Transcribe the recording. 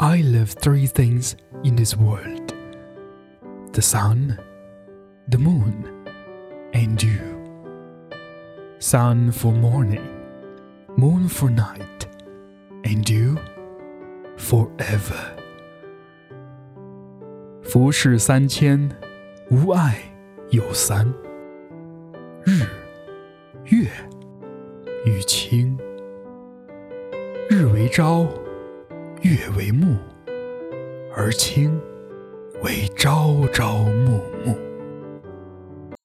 I love three things in this world: the sun, the moon, and you. Sun for morning, moon for night, and you forever. 浮世三千，无爱有三：日、月与卿。日为朝，月为暮，而卿为朝朝暮暮。